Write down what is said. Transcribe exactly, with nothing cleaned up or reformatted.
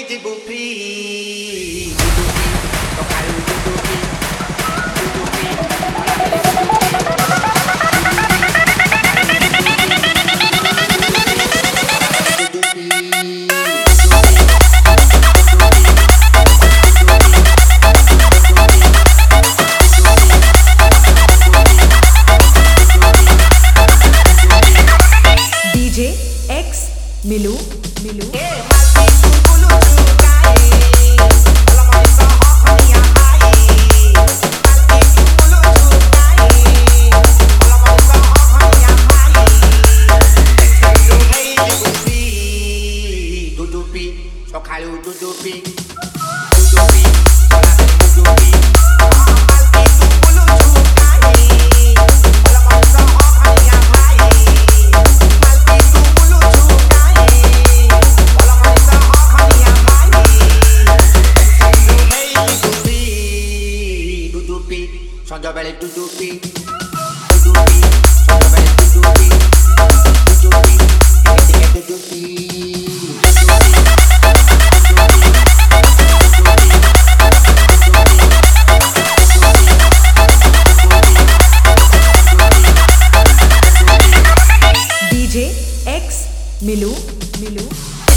de bupri. Tocar o dudupi, D J X Milu Milu tocar o dudupi, dudupi, dudupi. Son de belle dudupi, dudupi, son de belle dudupi, dudupi, dudupi, dudupi. D J X Milu Milu